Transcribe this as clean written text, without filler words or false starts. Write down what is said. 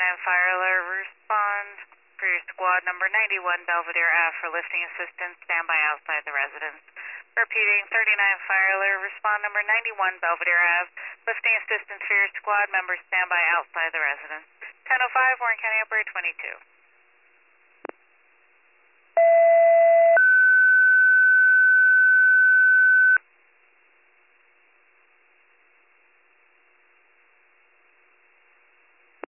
Fire Alert, respond for your squad number 91 Belvedere Ave for lifting assistance. Stand by outside the residence. Repeating, 39 Fire Alert, respond number 91 Belvedere Ave. Lifting assistance for your squad members. Stand by outside the residence. 1005, Warren County Operator 22.